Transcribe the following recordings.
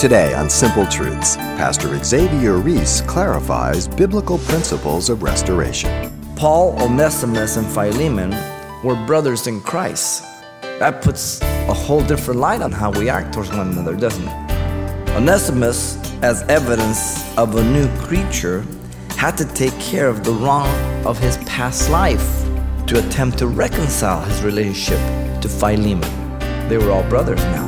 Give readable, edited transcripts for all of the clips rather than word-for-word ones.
Today on Simple Truths, Pastor Xavier Reese clarifies biblical principles of restoration. Paul, Onesimus, and Philemon were brothers in Christ. That puts a whole different light on how we act towards one another, doesn't it? Onesimus, as evidence of a new creature, had to take care of the wrong of his past life to attempt to reconcile his relationship to Philemon. They were all brothers now.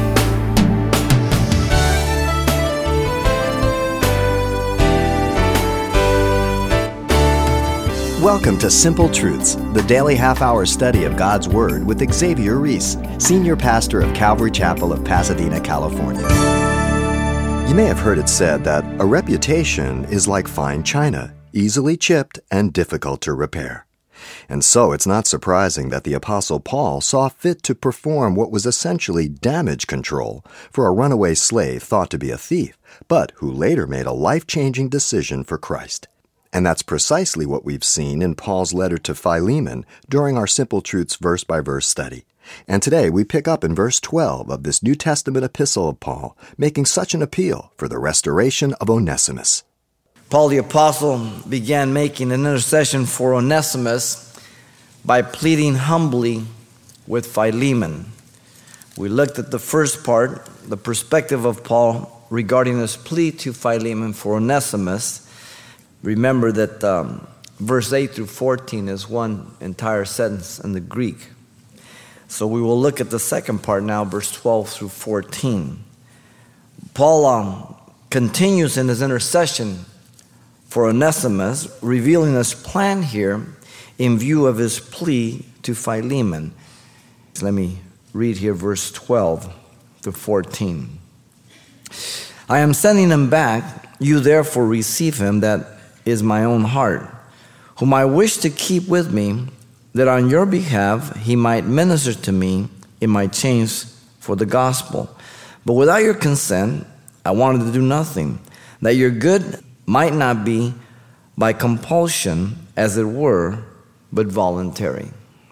Welcome to Simple Truths, the daily half-hour study of God's Word with Xavier Reese, Senior Pastor of Calvary Chapel of Pasadena, California. You may have heard it said that a reputation is like fine china, easily chipped and difficult to repair. And so it's not surprising that the Apostle Paul saw fit to perform what was essentially damage control for a runaway slave thought to be a thief, but who later made a life-changing decision for Christ. And that's precisely what we've seen in Paul's letter to Philemon during our Simple Truths verse-by-verse study. And today we pick up in verse 12 of this New Testament epistle of Paul, making such an appeal for the restoration of Onesimus. Paul the Apostle began making an intercession for Onesimus by pleading humbly with Philemon. We looked at the first part, the perspective of Paul regarding his plea to Philemon for Onesimus. Remember that verse 8 through 14 is one entire sentence in the Greek. So we will look at the second part now, verse 12 through 14. Paul continues in his intercession for Onesimus, revealing his plan here in view of his plea to Philemon. Let me read here verse 12 to 14. I am sending him back. You therefore receive him, that is my own heart, whom I wish to keep with me, that on your behalf he might minister to me in my chains for the gospel. But without your consent, I wanted to do nothing, that your good might not be by compulsion, as it were, but voluntary.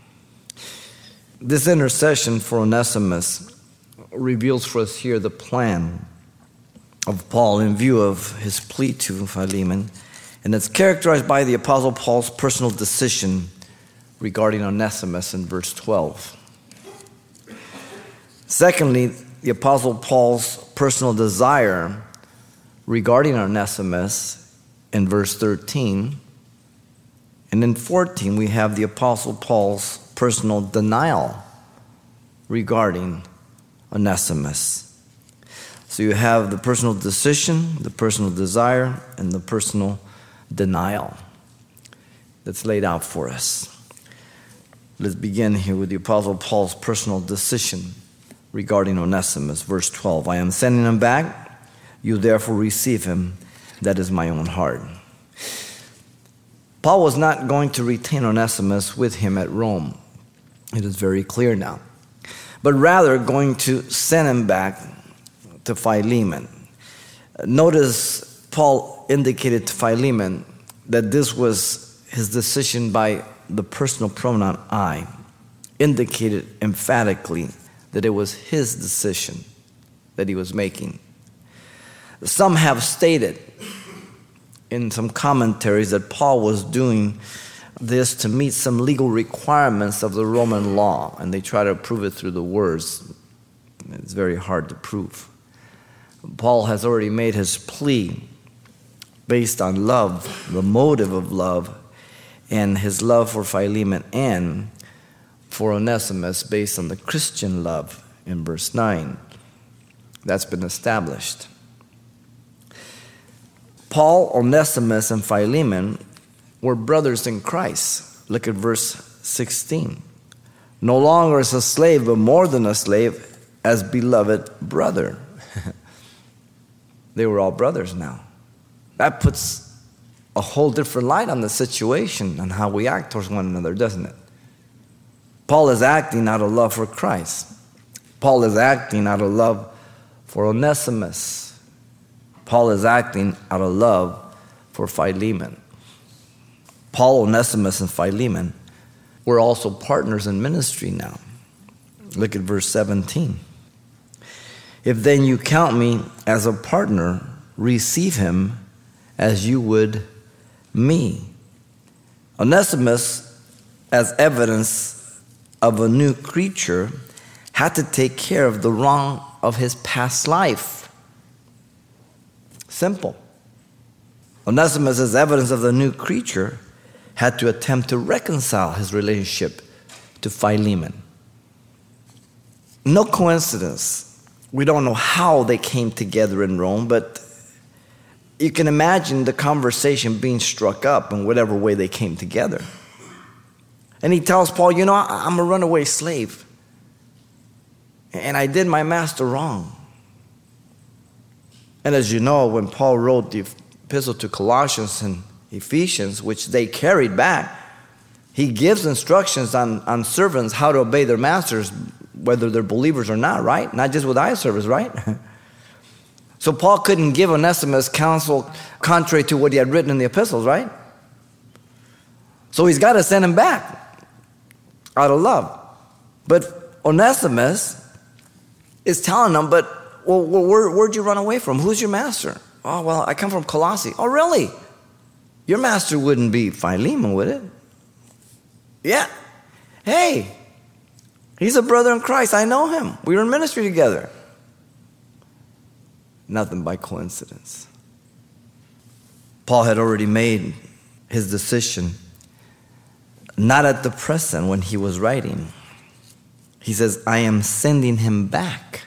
This intercession for Onesimus reveals for us here the plan of Paul in view of his plea to Philemon. And it's characterized by the Apostle Paul's personal decision regarding Onesimus in verse 12. Secondly, the Apostle Paul's personal desire regarding Onesimus in verse 13. And in 14, we have the Apostle Paul's personal denial regarding Onesimus. So you have the personal decision, the personal desire, and the personal denial that's laid out for us. Let's begin here with the Apostle Paul's personal decision regarding Onesimus. Verse 12, I am sending him back. You therefore receive him. That is my own heart. Paul was not going to retain Onesimus with him at Rome. It is very clear now. But rather going to send him back to Philemon. Notice Paul indicated to Philemon that this was his decision by the personal pronoun I, indicated emphatically that it was his decision that he was making. Some have stated in some commentaries that Paul was doing this to meet some legal requirements of the Roman law, and they try to prove it through the words. It's very hard to prove. Paul has already made his plea based on love, the motive of love, and his love for Philemon and for Onesimus based on the Christian love in verse 9. That's been established. Paul, Onesimus, and Philemon were brothers in Christ. Look at verse 16. No longer as a slave, but more than a slave, as beloved brother. They were all brothers now. That puts a whole different light on the situation and how we act towards one another, doesn't it? Paul is acting out of love for Christ. Paul is acting out of love for Onesimus. Paul is acting out of love for Philemon. Paul, Onesimus, and Philemon were also partners in ministry now. Look at verse 17. If then you count me as a partner, receive him as you would me. Onesimus, as evidence of a new creature, had to take care of the wrong of his past life. Simple. Onesimus, as evidence of the new creature, had to attempt to reconcile his relationship to Philemon. No coincidence. We don't know how they came together in Rome, but you can imagine the conversation being struck up in whatever way they came together. And he tells Paul, I'm a runaway slave. And I did my master wrong. And as you know, when Paul wrote the epistle to Colossians and Ephesians, which they carried back, he gives instructions on servants how to obey their masters, whether they're believers or not, right? Not just with eye service, right? So Paul couldn't give Onesimus counsel contrary to what he had written in the epistles, right? So he's got to send him back out of love. But Onesimus is telling him, where'd you run away from? Who's your master? Oh, well, I come from Colossae. Oh, really? Your master wouldn't be Philemon, would it? Yeah. Hey, he's a brother in Christ. I know him. We were in ministry together. Nothing by coincidence. Paul had already made his decision, not at the present when he was writing. He says, I am sending him back.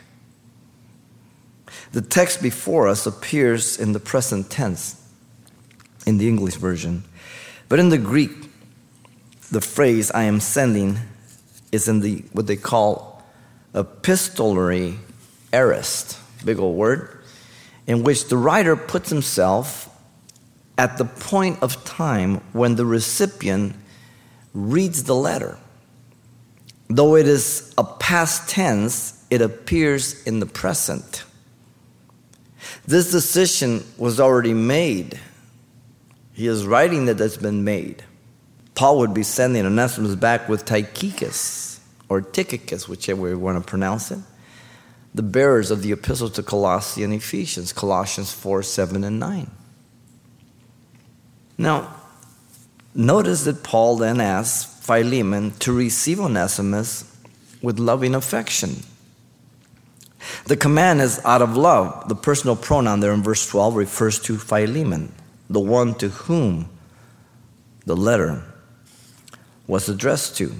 The text before us appears in the present tense in the English version. But in the Greek, the phrase I am sending is in the what they call epistolary aorist, big old word, in which the writer puts himself at the point of time when the recipient reads the letter. Though it is a past tense, it appears in the present. This decision was already made. He is writing that it's been made. Paul would be sending Onesimus back with Tychicus, or Tychicus, whichever way we want to pronounce it, the bearers of the epistle to Colossae and Ephesians, Colossians 4, 7, and 9. Now, notice that Paul then asks Philemon to receive Onesimus with loving affection. The command is out of love. The personal pronoun there in verse 12 refers to Philemon, the one to whom the letter was addressed to.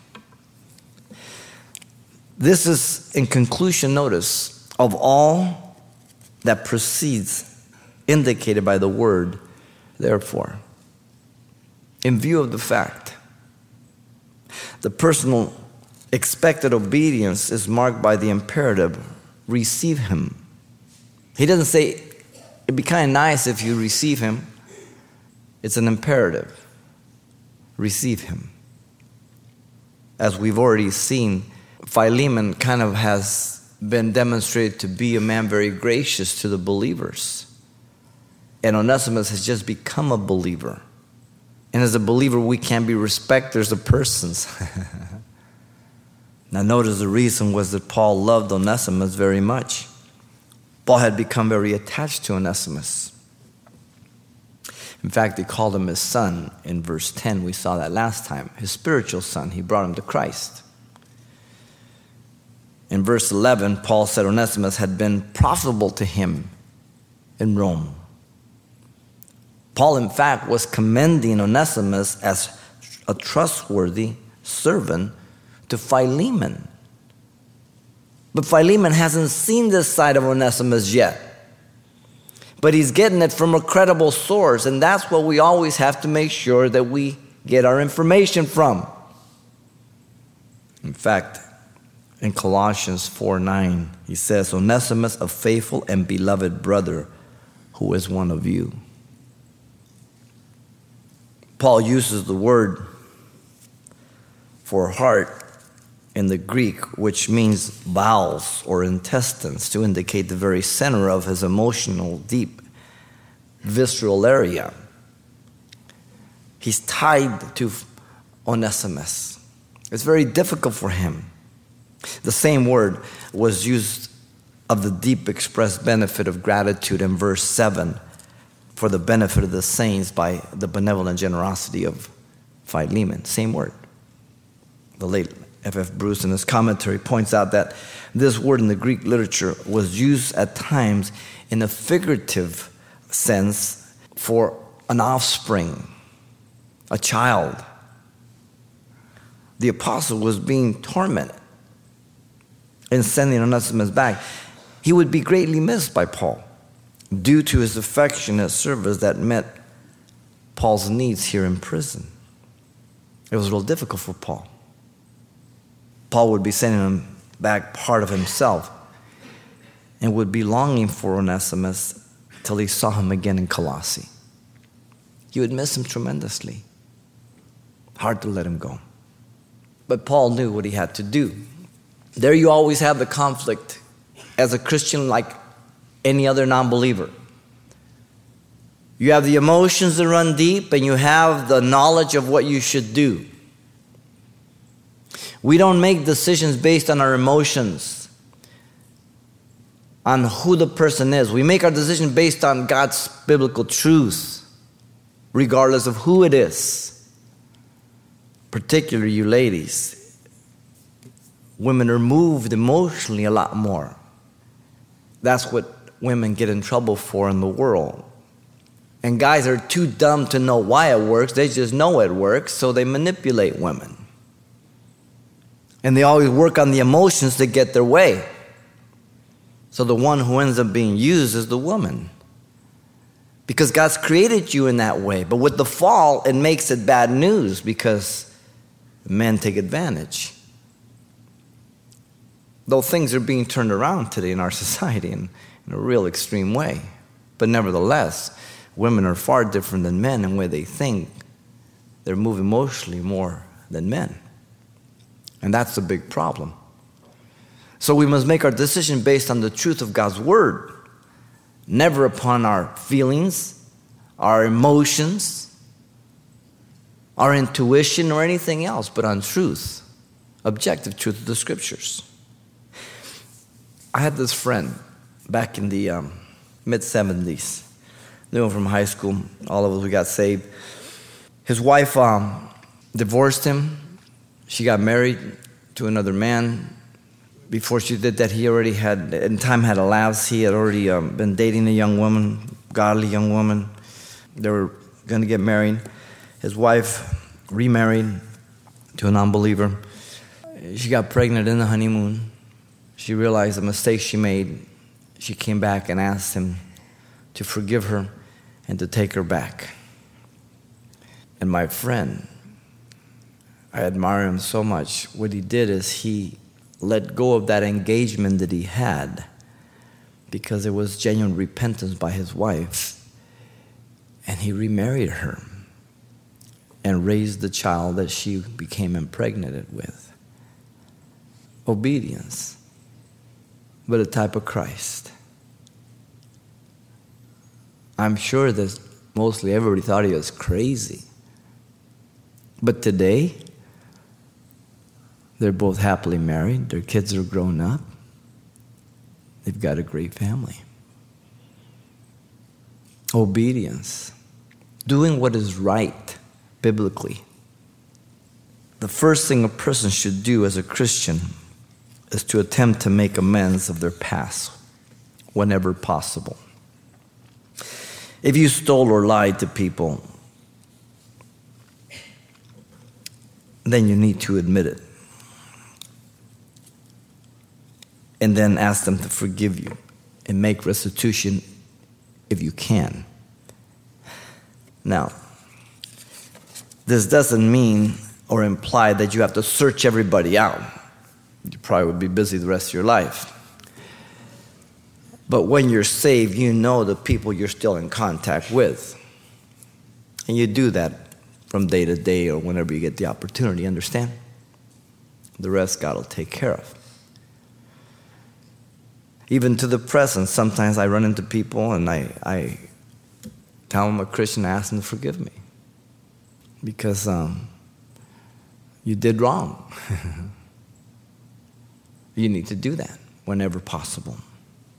This is, in conclusion, notice, of all that precedes, indicated by the word, therefore. In view of the fact, the personal expected obedience is marked by the imperative, receive him. He doesn't say, it'd be kind of nice if you receive him. It's an imperative. Receive him. As we've already seen, Philemon kind of has been demonstrated to be a man very gracious to the believers. And Onesimus has just become a believer. And as a believer, we can be respecters of persons. Now notice the reason was that Paul loved Onesimus very much. Paul had become very attached to Onesimus. In fact, he called him his son in verse 10. We saw that last time. His spiritual son. He brought him to Christ. In verse 11, Paul said Onesimus had been profitable to him in Rome. Paul, in fact, was commending Onesimus as a trustworthy servant to Philemon. But Philemon hasn't seen this side of Onesimus yet. But he's getting it from a credible source, and that's what we always have to make sure that we get our information from. In fact, in Colossians 4:9, he says, Onesimus, a faithful and beloved brother who is one of you. Paul uses the word for heart in the Greek, which means bowels or intestines, to indicate the very center of his emotional, deep, visceral area. He's tied to Onesimus. It's very difficult for him. The same word was used of the deep expressed benefit of gratitude in verse 7 for the benefit of the saints by the benevolent generosity of Philemon. Same word. The late F.F. Bruce in his commentary points out that this word in the Greek literature was used at times in a figurative sense for an offspring, a child. The apostle was being tormented in sending Onesimus back. He would be greatly missed by Paul due to his affectionate service that met Paul's needs here in prison. It was real difficult for Paul. Paul would be sending him back part of himself and would be longing for Onesimus till he saw him again in Colossae. He would miss him tremendously. Hard to let him go. But Paul knew what he had to do. There you always have the conflict as a Christian like any other non-believer. You have the emotions that run deep and you have the knowledge of what you should do. We don't make decisions based on our emotions, on who the person is. We make our decision based on God's biblical truth, regardless of who it is. Particularly you ladies. Women are moved emotionally a lot more. That's what women get in trouble for in the world. And guys are too dumb to know why it works. They just know it works, so they manipulate women. And they always work on the emotions to get their way. So the one who ends up being used is the woman. Because God's created you in that way. But with the fall, it makes it bad news because men take advantage. Though things are being turned around today in our society in a real extreme way. But nevertheless, women are far different than men in the way they think. They move emotionally more than men. And that's a big problem. So we must make our decision based on the truth of God's word, never upon our feelings, our emotions, our intuition, or anything else, but on truth, objective truth of the scriptures. I had this friend back in the mid-70s. Knew him from high school. All of us, we got saved. His wife divorced him. She got married to another man. Before she did that, he already had, and time had elapsed, he had already been dating a young woman, godly young woman. They were going to get married. His wife remarried to a non-believer. She got pregnant in the honeymoon. She realized the mistake she made. She came back and asked him to forgive her and to take her back. And my friend, I admire him so much. What he did is he let go of that engagement that he had because there was genuine repentance by his wife. And he remarried her and raised the child that she became impregnated with. Obedience, but a type of Christ. I'm sure that mostly everybody thought he was crazy. But today, they're both happily married. Their kids are grown up. They've got a great family. Obedience. Doing what is right biblically. The first thing a person should do as a Christian is to attempt to make amends of their past whenever possible. If you stole or lied to people, then you need to admit it. And then ask them to forgive you and make restitution if you can. Now, this doesn't mean or imply that you have to search everybody out. You probably would be busy the rest of your life. But when you're saved, you know the people you're still in contact with. And you do that from day to day or whenever you get the opportunity, understand? The rest God will take care of. Even to the present, sometimes I run into people and I tell them I'm a Christian, I ask them to forgive me. Because you did wrong. You need to do that whenever possible.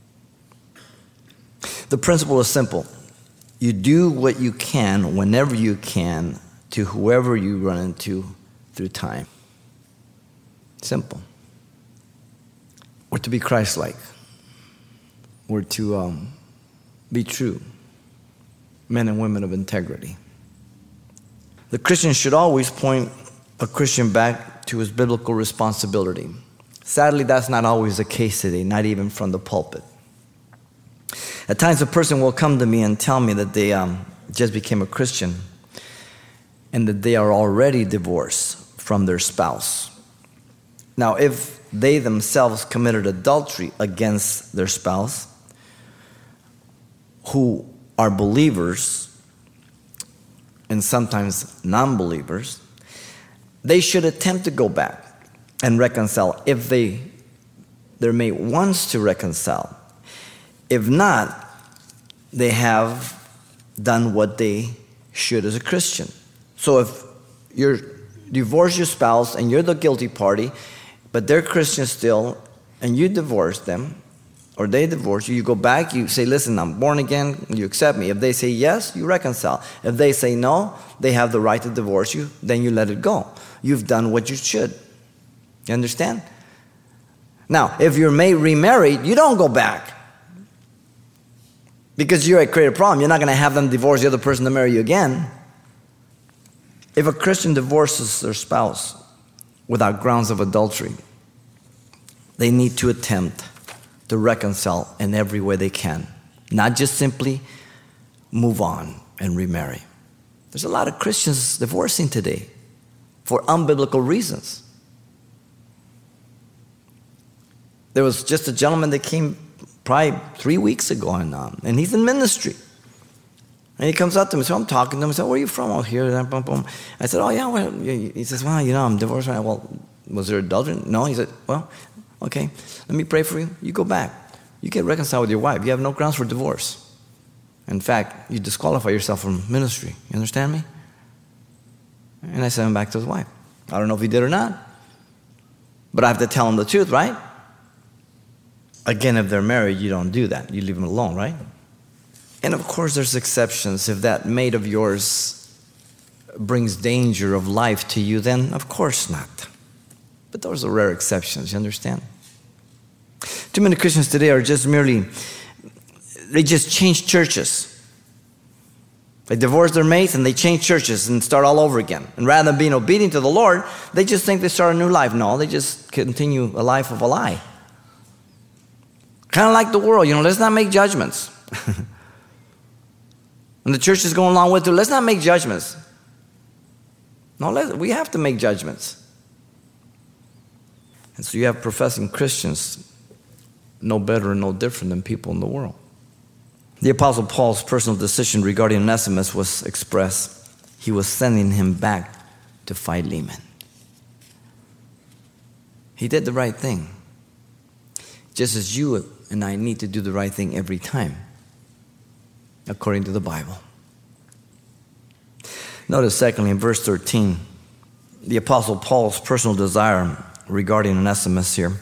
The principle is simple. You do what you can whenever you can to whoever you run into through time. Simple. We're to be Christ-like. We're to be true men and women of integrity. The Christian should always point a Christian back to his biblical responsibility. Sadly, that's not always the case today, not even from the pulpit. At times, a person will come to me and tell me that they just became a Christian and that they are already divorced from their spouse. Now, if they themselves committed adultery against their spouse, who are believers and sometimes non-believers, they should attempt to go back and reconcile if their mate wants to reconcile. If not, they have done what they should as a Christian. So if you divorce your spouse and you're the guilty party, but they're Christian still, and you divorce them, or they divorce you, you go back, you say, listen, I'm born again, you accept me. If they say yes, you reconcile. If they say no, they have the right to divorce you, then you let it go. You've done what you should. You understand? Now, if your mate remarried, you don't go back. Because you're a creative problem. You're not going to have them divorce the other person to marry you again. If a Christian divorces their spouse without grounds of adultery, they need to attempt to reconcile in every way they can. Not just simply move on and remarry. There's a lot of Christians divorcing today for unbiblical reasons. There was just a gentleman that came probably 3 weeks ago, and he's in ministry. And he comes up to me, so I'm talking to him. I said, where are you from? Oh, here. I said, oh, yeah. Well, he says, well, I'm divorced. Well, was there adultery? No. He said, well, okay, let me pray for you. You go back. You get reconciled with your wife. You have no grounds for divorce. In fact, you disqualify yourself from ministry. You understand me? And I sent him back to his wife. I don't know if he did or not, but I have to tell him the truth, right? Again, if they're married, you don't do that. You leave them alone, right? And of course, there's exceptions. If that mate of yours brings danger of life to you, then of course not. But those are rare exceptions, you understand? Too many Christians today are just they just change churches. They divorce their mates and they change churches and start all over again. And rather than being obedient to the Lord, they just think they start a new life. No, they just continue a life of a lie. Kind of like the world, let's not make judgments. And the church is going along with it. Let's not make judgments. No, we have to make judgments. And so you have professing Christians no better and no different than people in the world. The Apostle Paul's personal decision regarding Onesimus was expressed. He was sending him back to Philemon. He did the right thing. Just as you and I need to do the right thing every time, according to the Bible. Notice secondly in verse 13, the Apostle Paul's personal desire regarding Onesimus here.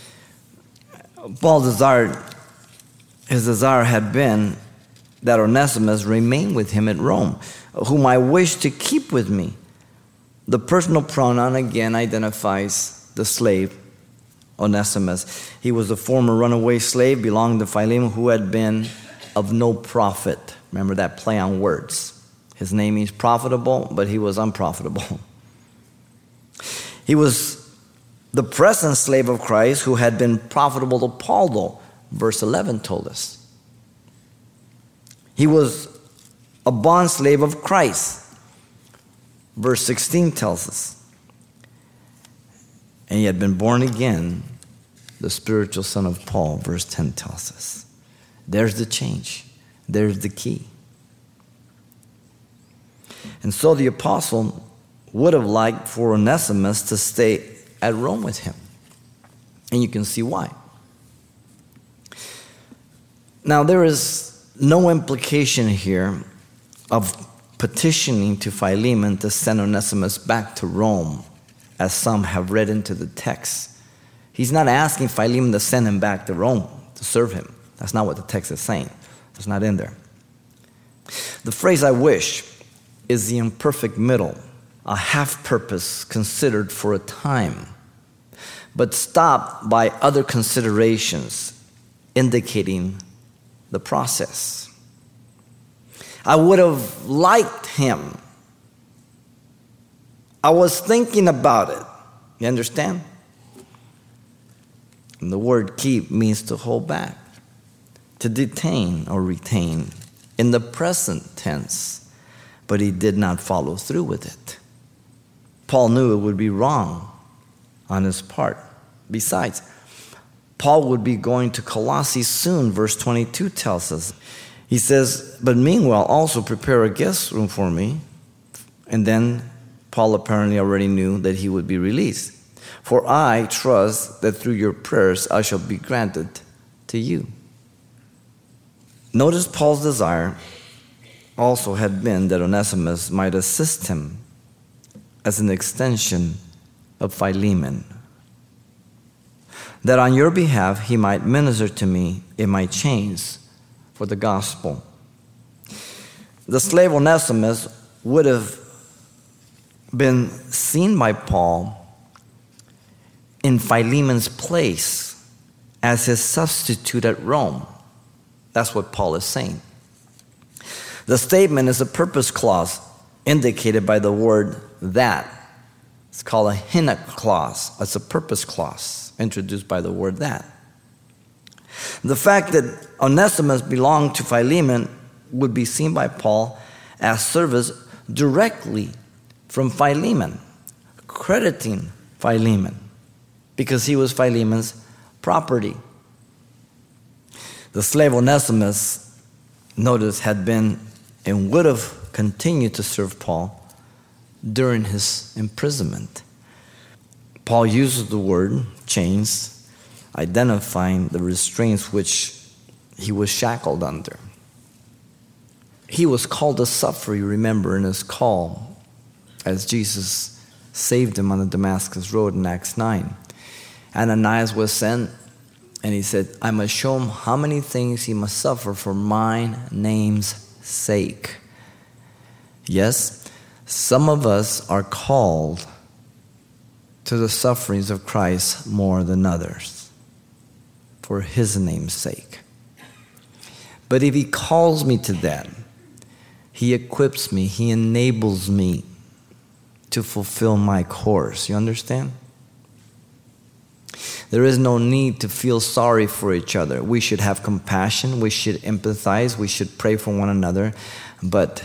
His desire had been that Onesimus remain with him at Rome, whom I wish to keep with me. The personal pronoun again identifies the slave Onesimus. He was a former runaway slave belonging to Philemon who had been of no profit. Remember that play on words. His name is profitable, but he was unprofitable. He was the present slave of Christ who had been profitable to Paul, though. Verse 11 told us. He was a bond slave of Christ. Verse 16 tells us. And he had been born again, the spiritual son of Paul. Verse 10 tells us. There's the change. There's the key. And so the apostle would have liked for Onesimus to stay at Rome with him. And you can see why. Now, there is no implication here of petitioning to Philemon to send Onesimus back to Rome, as some have read into the text. He's not asking Philemon to send him back to Rome to serve him. That's not what the text is saying. It's not in there. The phrase "I wish" is the imperfect middle, a half purpose considered for a time, but stopped by other considerations, indicating the process. I would have liked him. I was thinking about it. You understand? And the word keep means to hold back, to detain or retain in the present tense, but he did not follow through with it. Paul knew it would be wrong on his part. Besides, Paul would be going to Colossae soon, verse 22 tells us. He says, but meanwhile also prepare a guest room for me. And then Paul apparently already knew that he would be released. For I trust that through your prayers I shall be granted to you. Notice Paul's desire also had been that Onesimus might assist him as an extension of Philemon, that on your behalf he might minister to me in my chains for the gospel. The slave Onesimus would have been seen by Paul in Philemon's place as his substitute at Rome. That's what Paul is saying. The statement is a purpose clause indicated by the word that. It's called a hina clause. It's a purpose clause introduced by the word that. The fact that Onesimus belonged to Philemon would be seen by Paul as service directly from Philemon, crediting Philemon, because he was Philemon's property. The slave Onesimus, notice, had been and would have continued to serve Paul during his imprisonment. Paul uses the word chains, identifying the restraints which he was shackled under. He was called to suffer, you remember, in his call as Jesus saved him on the Damascus road in Acts 9. Ananias was sent, and he said, I must show him how many things he must suffer for my name's sake. Yes, some of us are called to the sufferings of Christ more than others for his name's sake. But if he calls me to that, he equips me, he enables me to fulfill my course. You understand? There is no need to feel sorry for each other. We should have compassion, we should empathize, we should pray for one another, but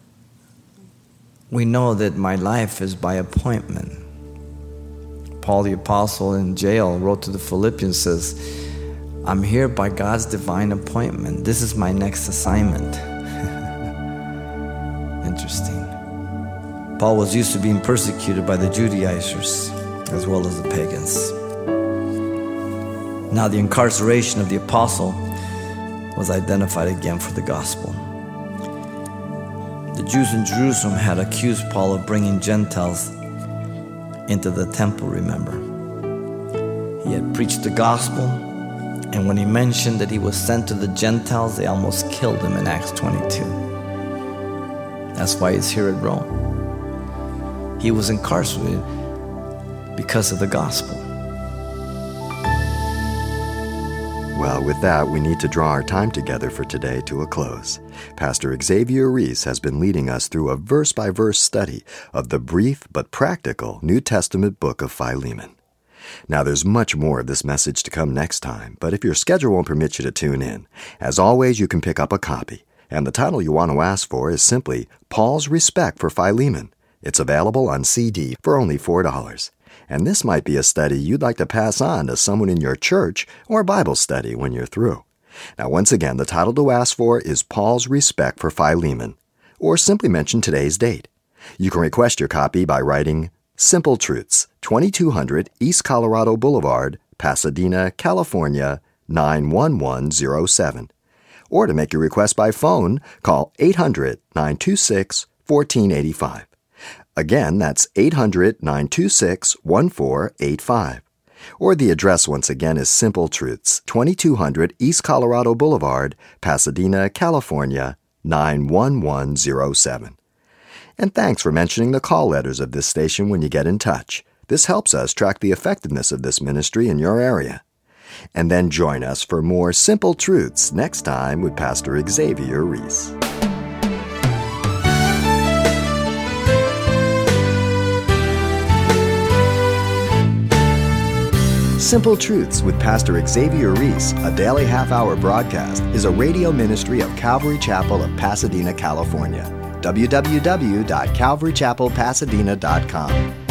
we know that my life is by appointment. Paul the Apostle in jail wrote to the Philippians, says, I'm here by God's divine appointment. This is my next assignment. Interesting. Paul was used to being persecuted by the Judaizers as well as the pagans. Now the incarceration of the apostle was identified again for the gospel. The Jews in Jerusalem had accused Paul of bringing Gentiles into the temple, remember. He had preached the gospel, and when he mentioned that he was sent to the Gentiles, they almost killed him in Acts 22. That's why he's here at Rome. He was incarcerated because of the gospel. Well, with that, we need to draw our time together for today to a close. Pastor Xavier Reese has been leading us through a verse-by-verse study of the brief but practical New Testament book of Philemon. Now, there's much more of this message to come next time, but if your schedule won't permit you to tune in, as always, you can pick up a copy. And the title you want to ask for is simply Paul's Respect for Philemon. It's available on CD for only $4. And this might be a study you'd like to pass on to someone in your church or Bible study when you're through. Now, once again, the title to ask for is Paul's Respect for Philemon, or simply mention today's date. You can request your copy by writing Simple Truths, 2200 East Colorado Boulevard, Pasadena, California, 91107. Or to make your request by phone, call 800-926-1485. Again, that's 800-926-1485. Or the address once again is Simple Truths, 2200 East Colorado Boulevard, Pasadena, California, 91107. And thanks for mentioning the call letters of this station when you get in touch. This helps us track the effectiveness of this ministry in your area. And then join us for more Simple Truths next time with Pastor Xavier Reese. Simple Truths with Pastor Xavier Reese, a daily half-hour broadcast, is a radio ministry of Calvary Chapel of Pasadena, California. www.calvarychapelpasadena.com.